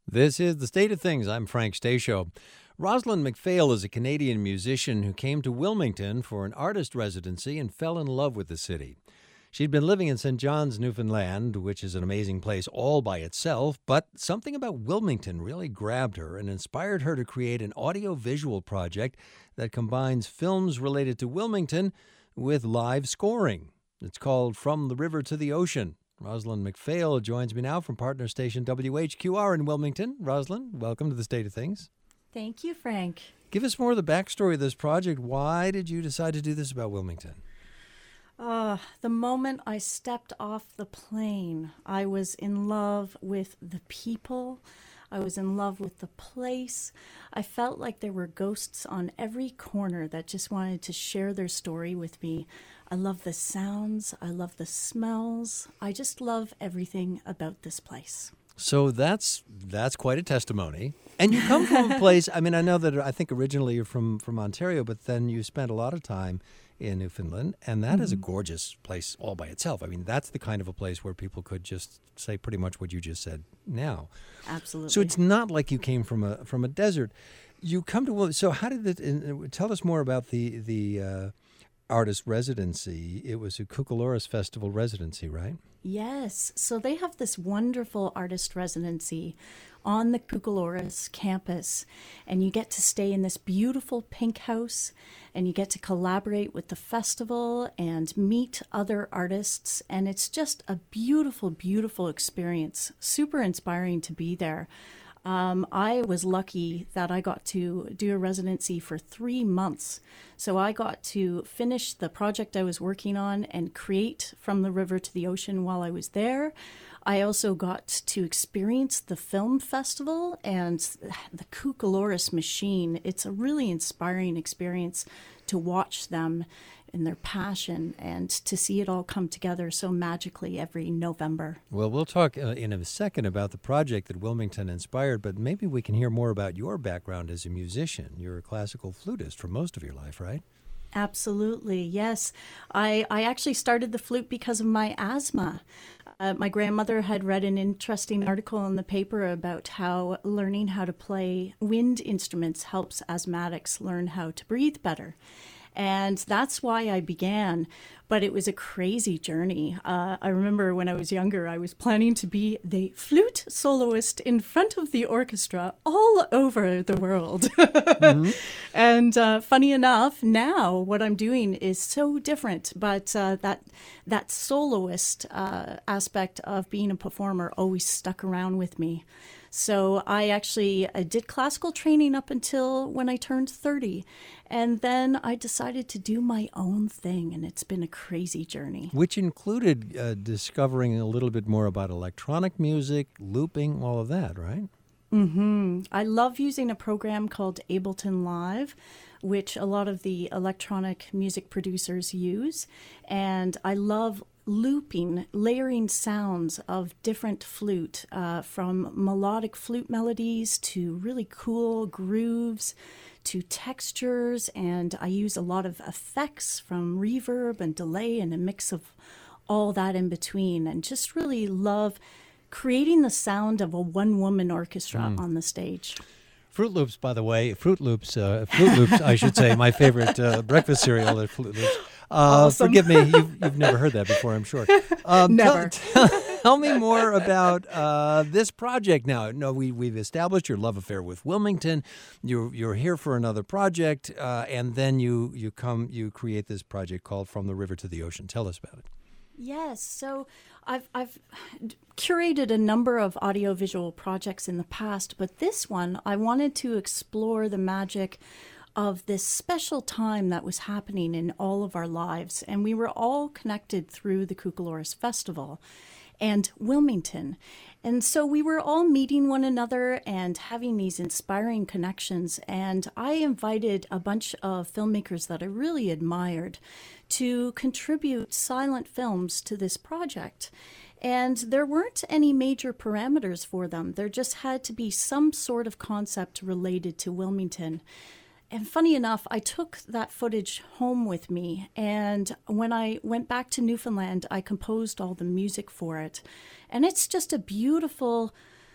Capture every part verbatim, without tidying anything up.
This is The State of Things. I'm Frank Stasio. Rosalind McPhail is a Canadian musician who came to Wilmington for an artist residency and fell in love with the city. She'd been living in Saint John's, Newfoundland, which is an amazing place all by itself, but something about Wilmington really grabbed her and inspired her to create an audio-visual project that combines films related to Wilmington with live scoring. It's called From the River to the Ocean. Rosalind McPhail joins me now from partner station W H Q R in Wilmington. Rosalind, welcome to The State of Things. Thank you, Frank. Give us more of the backstory of this project. Why did you decide to do this about Wilmington? Uh, the moment I stepped off the plane, I was in love with the people. I was in love with the place. I felt like there were ghosts on every corner that just wanted to share their story with me. I love the sounds. I love the smells. I just love everything about this place. So that's that's quite a testimony. And you come from a place, I mean, I know that I think originally you're from, from Ontario, but then you spent a lot of time in Newfoundland, and that mm-hmm. is a gorgeous place all by itself. I mean, that's the kind of a place where people could just say pretty much what you just said now. Absolutely. So it's not like you came from a from a desert. You come to, so how did it, and tell us more about the, the uh, artist residency. It was a Cucaloris Festival residency, right? Yes. So they have this wonderful artist residency on the Cucaloris campus, and you get to stay in this beautiful pink house, and you get to collaborate with the festival and meet other artists, and it's just a beautiful, beautiful experience. Super inspiring to be there. Um, I was lucky that I got to do a residency for three months. So I got to finish the project I was working on and create From the River to the Ocean while I was there. I also got to experience the film festival and the Cucaloris machine. It's a really inspiring experience to watch them and their passion and to see it all come together so magically every November. Well, we'll talk uh, in a second about the project that Wilmington inspired, but maybe we can hear more about your background as a musician. You're a classical flutist for most of your life, right? Absolutely, yes. I, I actually started the flute because of my asthma. Uh, my grandmother had read an interesting article in the paper about how learning how to play wind instruments helps asthmatics learn how to breathe better. And that's why I began, but it was a crazy journey. Uh, I remember when I was younger, I was planning to be the flute soloist in front of the orchestra all over the world. Mm-hmm. And uh, funny enough, now what I'm doing is so different, but uh, that that soloist uh, aspect of being a performer always stuck around with me. So I actually I did classical training up until when I turned thirty. And then I decided to do my own thing, and it's been a crazy journey. Which included uh, discovering a little bit more about electronic music, looping, all of that, right? Mm-hmm. I love using a program called Ableton Live, which a lot of the electronic music producers use. And I love looping, layering sounds of different flute, uh, from melodic flute melodies to really cool grooves to textures, and I use a lot of effects from reverb and delay and a mix of all that in between, and just really love creating the sound of a one-woman orchestra mm. on the stage. Fruit Loops, by the way, Fruit Loops, uh, Fruit Loops, I should say, my favorite uh, breakfast cereal is Fruit Loops. Uh, awesome. Forgive me, you've, you've never heard that before, I'm sure. Um, never. Tell, tell, tell me more about uh, this project now. No, we, we've established your love affair with Wilmington. You're, you're here for another project, uh, and then you, you come, you create this project called From the River to the Ocean. Tell us about it. Yes, so I've I've curated a number of audiovisual projects in the past, but this one I wanted to explore the magic of this special time that was happening in all of our lives, and we were all connected through the Cucaloris Festival and Wilmington. And so we were all meeting one another and having these inspiring connections. And I invited a bunch of filmmakers that I really admired to contribute silent films to this project. And there weren't any major parameters for them. There just had to be some sort of concept related to Wilmington. And funny enough, I took that footage home with me, and when I went back to Newfoundland, I composed all the music for it. And it's just a beautiful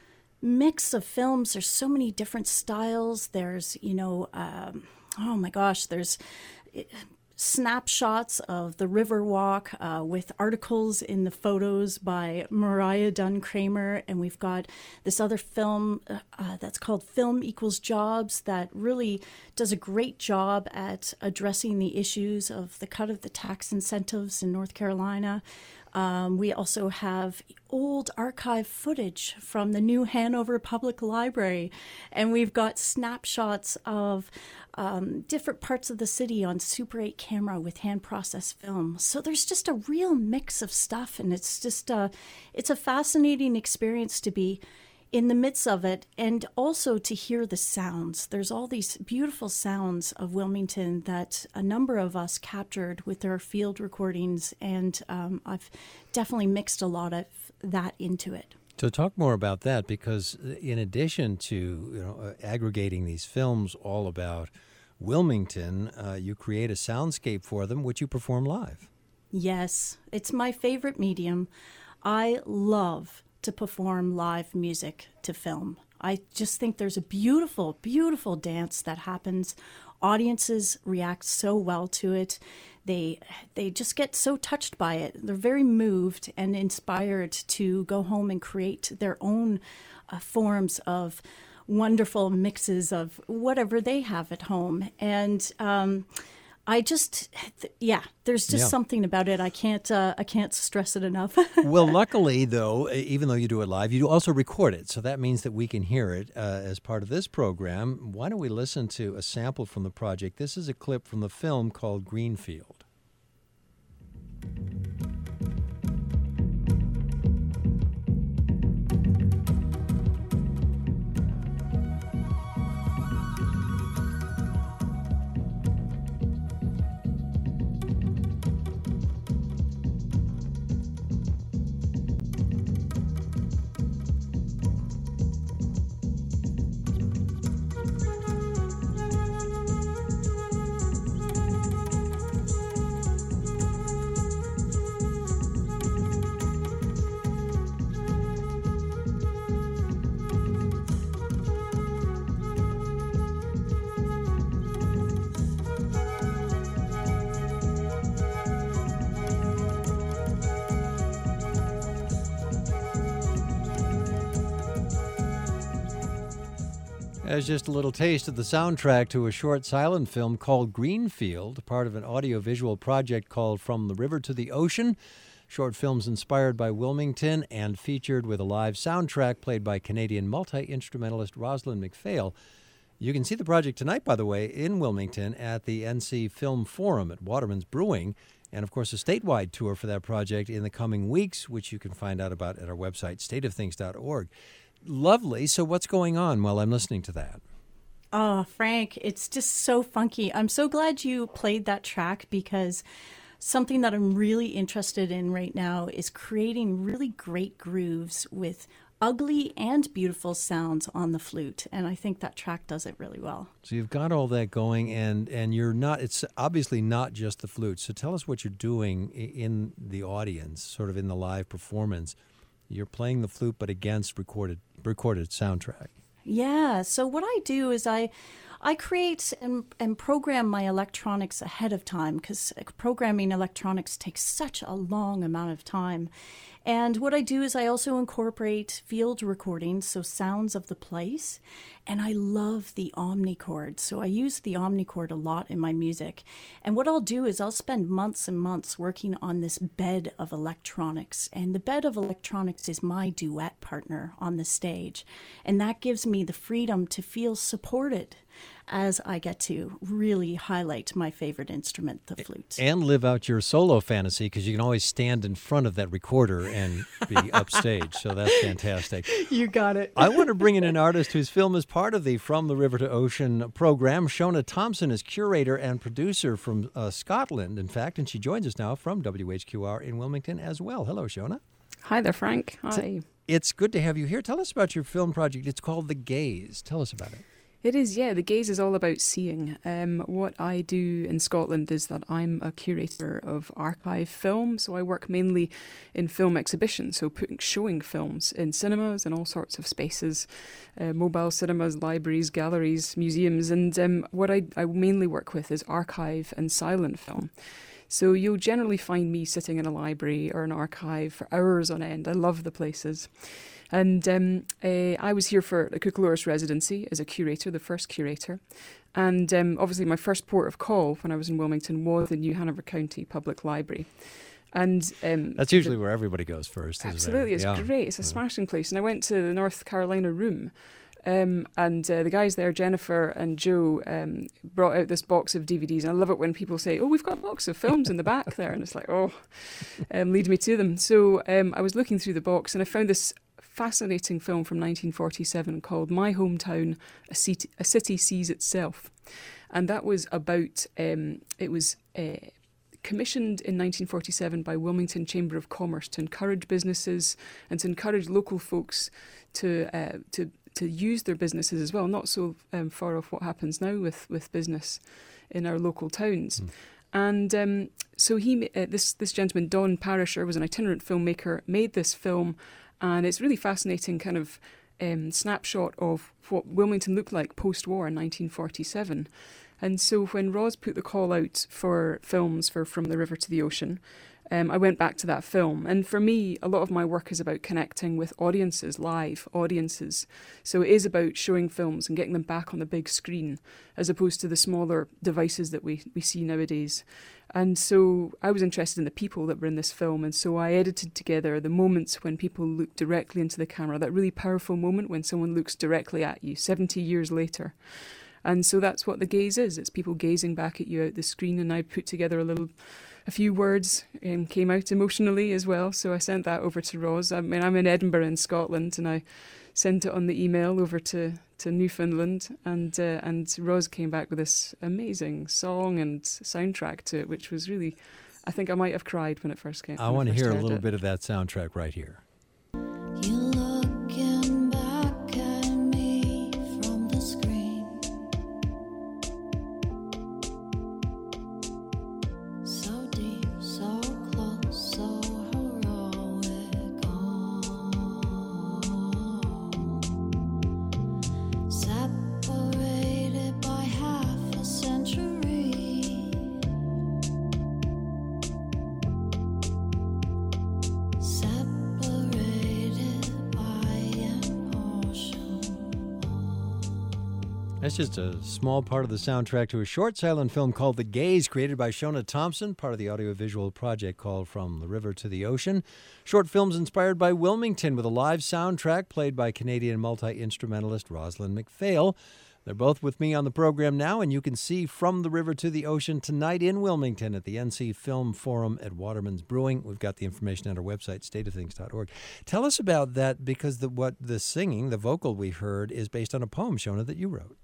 mix of films. There's so many different styles. There's, you know, um, oh my gosh, there's snapshots of the Riverwalk uh, with articles in the photos by Mariah Dunn Kramer. And we've got this other film uh, that's called Film Equals Jobs that really does a great job at addressing the issues of the cut of the tax incentives in North Carolina. Um, we also have old archive footage from the New Hanover Public Library, and we've got snapshots of um, different parts of the city on Super eight camera with hand-processed film. So there's just a real mix of stuff, and it's just a, it's a fascinating experience to be in the midst of it, and also to hear the sounds. There's all these beautiful sounds of Wilmington that a number of us captured with our field recordings, and um, I've definitely mixed a lot of that into it. So talk more about that, because in addition to you know uh, aggregating these films all about Wilmington, uh, you create a soundscape for them, which you perform live. Yes, it's my favorite medium. I love to perform live music to film. I just think there's a beautiful, beautiful dance that happens. Audiences react so well to it. They they just get so touched by it. They're very moved and inspired to go home and create their own uh, forms of wonderful mixes of whatever they have at home. And um, I just, yeah, there's just Yeah. something about it. I can't, uh, I can't stress it enough. Well, luckily, though, even though you do it live, you also record it. So that means that we can hear it uh, as part of this program. Why don't we listen to a sample from the project? This is a clip from the film called Greenfield. As just a little taste of the soundtrack to a short silent film called Greenfield, part of an audiovisual project called From the River to the Ocean. Short films inspired by Wilmington and featured with a live soundtrack played by Canadian multi-instrumentalist Rosalind McPhail. You can see the project tonight, by the way, in Wilmington at the N C Film Forum at Waterman's Brewing, and, of course, a statewide tour for that project in the coming weeks, which you can find out about at our website, state of things dot org. Lovely. So what's going on while I'm listening to that? Oh, Frank, it's just so funky. I'm so glad you played that track, because something that I'm really interested in right now is creating really great grooves with ugly and beautiful sounds on the flute. And I think that track does it really well. So you've got all that going, and, and you're not, it's obviously not just the flute. So tell us what you're doing in the audience, sort of in the live performance. You're playing the flute, but against recorded recorded soundtrack. Yeah. So what I do is I I create and, and program my electronics ahead of time, because programming electronics takes such a long amount of time. And what I do is I also incorporate field recordings, so sounds of the place. And I love the omnichord. So I use the omnichord a lot in my music. And what I'll do is I'll spend months and months working on this bed of electronics. And the bed of electronics is my duet partner on the stage. And that gives me the freedom to feel supported as I get to really highlight my favorite instrument, the flute. And live out your solo fantasy, because you can always stand in front of that recorder and be upstage. So that's fantastic. You got it. I want to bring in an artist whose film is part of the From the River to Ocean program. Shona Thompson is curator and producer from uh, Scotland, in fact, and she joins us now from W H Q R in Wilmington as well. Hello, Shona. Hi there, Frank. Hi. It's good to have you here. Tell us about your film project. It's called The Gaze. Tell us about it. It is, yeah. The Gaze is all about seeing. Um, what I do in Scotland is that I'm a curator of archive film, so I work mainly in film exhibitions, so putting, showing films in cinemas and all sorts of spaces, uh, mobile cinemas, libraries, galleries, museums, and um, what I, I mainly work with is archive and silent film. So you'll generally find me sitting in a library or an archive for hours on end. I love the places. And um, uh, I was here for the Cuchularis residency as a curator, the first curator. And um, obviously my first port of call when I was in Wilmington was the New Hanover County Public Library. And um, That's usually the, where everybody goes first. Absolutely, it's yeah. great. It's a yeah. smashing place. And I went to the North Carolina room. Um, and uh, the guys there, Jennifer and Joe, um, brought out this box of D V Ds. And I love it when people say, oh, we've got a box of films in the back there. And it's like, oh, um, lead me to them. So um, I was looking through the box and I found this fascinating film from nineteen forty-seven called My Hometown, A City, a City Sees Itself. And that was about, um, it was uh, commissioned in nineteen forty-seven by Wilmington Chamber of Commerce to encourage businesses and to encourage local folks to uh, to to use their businesses as well, not so um, far off what happens now with, with business in our local towns. Mm. And um, so he, uh, this this gentleman, Don Parisher, was an itinerant filmmaker, made this film, and it's really fascinating kind of um, snapshot of what Wilmington looked like post-war in nineteen forty-seven. And so when Roz put the call out for films for From the River to the Ocean, um, I went back to that film. And for me, a lot of my work is about connecting with audiences, live audiences. So it is about showing films and getting them back on the big screen, as opposed to the smaller devices that we, we see nowadays. And so I was interested in the people that were in this film. And so I edited together the moments when people look directly into the camera, that really powerful moment when someone looks directly at you seventy years later. And so that's what The Gaze is. It's people gazing back at you out the screen. And I put together a little, a few words and came out emotionally as well. So I sent that over to Roz. I mean, I'm in Edinburgh in Scotland, and I sent it on the email over to, to Newfoundland. And uh, and Roz came back with this amazing song and soundtrack to it, which was really, I think I might have cried when it first came. I want to hear a little it. bit of that soundtrack right here. You That's just a small part of the soundtrack to a short silent film called The Gaze, created by Shona Thompson, part of the audiovisual project called From the River to the Ocean. Short films inspired by Wilmington, with a live soundtrack played by Canadian multi-instrumentalist Rosalind McPhail. They're both with me on the program now, and you can see From the River to the Ocean tonight in Wilmington at the N C Film Forum at Waterman's Brewing. We've got the information at our website, state of things dot org. Tell us about that, because the, what the singing, the vocal we heard, is based on a poem, Shona, that you wrote.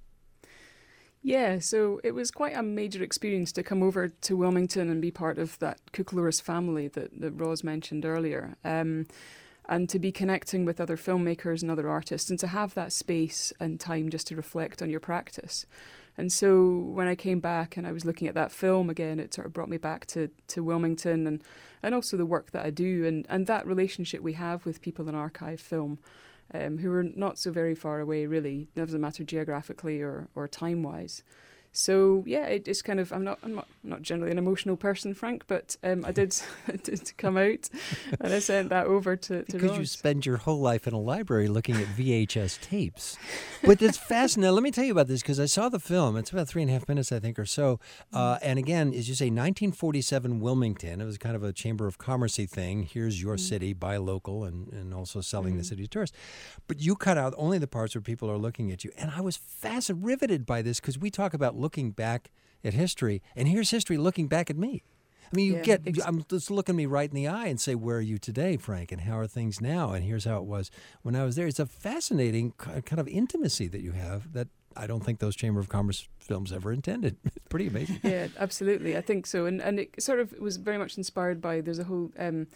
Yeah, so it was quite a major experience to come over to Wilmington and be part of that Cuchularis family that, that Roz mentioned earlier, um, and to be connecting with other filmmakers and other artists, and to have that space and time just to reflect on your practice. And so when I came back and I was looking at that film again, it sort of brought me back to, to Wilmington and, and also the work that I do and, and that relationship we have with people in archive film. Um, who are not so very far away, really. It doesn't matter geographically or, or time-wise. So yeah, it just kind of. I'm not. I'm not, not generally an emotional person, Frank, but um, I did, did come out, and I sent that over to. to because Roz. You spend your whole life in a library looking at V H S tapes. But it's fascinating. Let me tell you about this, because I saw the film. It's about three and a half minutes, I think, or so. Uh, and again, as you say, nineteen forty-seven Wilmington. It was kind of a Chamber of Commerce-y thing. Here's your mm. city, buy local, and, and also selling mm. the city to tourists. But you cut out only the parts where people are looking at you. And I was fascinated, riveted by this, because we talk about looking back at history, and here's history looking back at me. I mean, you yeah, get, exactly. I'm just looking me right in the eye and say, where are you today, Frank, and how are things now? And here's how it was when I was there. It's a fascinating kind of intimacy that you have that I don't think those Chamber of Commerce films ever intended. It's pretty amazing. Yeah, absolutely. I think so. And and it sort of was very much inspired by, there's a whole um,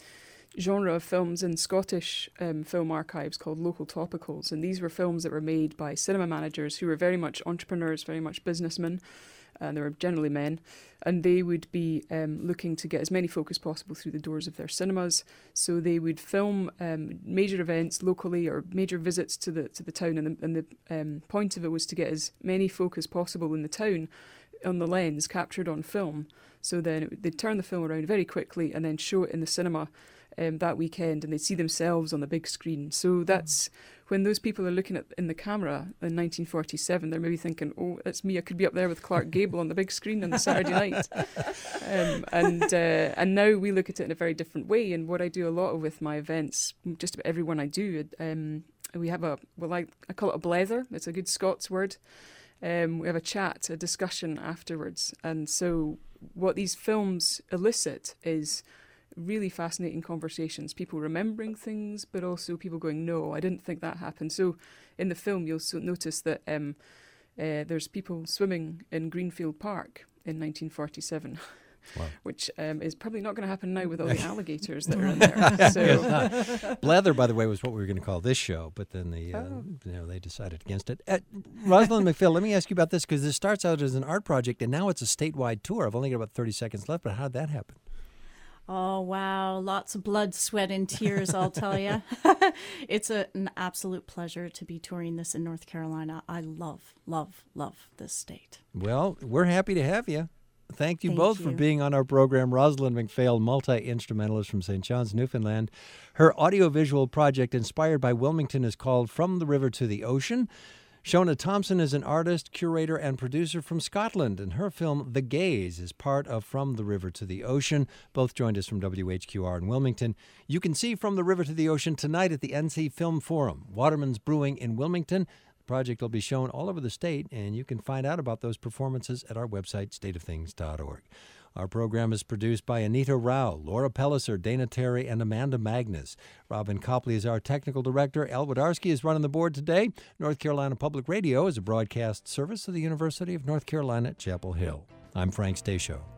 genre of films in Scottish um, film archives called local topicals, and these were films that were made by cinema managers who were very much entrepreneurs, very much businessmen, and they were generally men, and they would be um, looking to get as many folk as possible through the doors of their cinemas. So they would film um, major events locally or major visits to the to the town, and the, and the um, point of it was to get as many folk as possible in the town on the lens captured on film. So then it, they'd turn the film around very quickly and then show it in the cinema um, that weekend, and they'd see themselves on the big screen. So that's when those people are looking at in the camera in nineteen forty-seven, they're maybe thinking, oh, that's me, I could be up there with Clark Gable on the big screen on the Saturday night. Um, and uh, and now we look at it in a very different way. And what I do a lot of with my events, just about everyone I do, um, we have a, well, I, I call it a blether. It's a good Scots word. Um, we have a chat, a discussion afterwards. And so what these films elicit is really fascinating conversations, people remembering things, but also people going, no, I didn't think that happened. So in the film, you'll so notice that um, uh, there's people swimming in Greenfield Park in nineteen forty-seven. Wow. Which um, is probably not going to happen now with all the alligators that are in there. So. Blether, by the way, was what we were going to call this show, but then the uh, Oh. you know they decided against it. Uh, Rosalind McPhail, let me ask you about this, because this starts out as an art project, and now it's a statewide tour. I've only got about thirty seconds left, but how did that happen? Oh, wow. Lots of blood, sweat, and tears, I'll tell you. It's a, an absolute pleasure to be touring this in North Carolina. I love, love, love this state. Well, we're happy to have you. Thank you Thank both you. for being on our program. Rosalind McPhail, multi-instrumentalist from Saint John's, Newfoundland. Her audiovisual project inspired by Wilmington is called From the River to the Ocean. Shona Thompson is an artist, curator, and producer from Scotland, and her film The Gaze is part of From the River to the Ocean. Both joined us from W H Q R in Wilmington. You can see From the River to the Ocean tonight at the N C Film Forum, Waterman's Brewing in Wilmington. The project will be shown all over the state, and you can find out about those performances at our website, state of things dot org. Our program is produced by Anita Rao, Laura Pelliser, Dana Terry, and Amanda Magnus. Robin Copley is our technical director. El Wadarski is running the board today. North Carolina Public Radio is a broadcast service of the University of North Carolina at Chapel Hill. I'm Frank Stasio.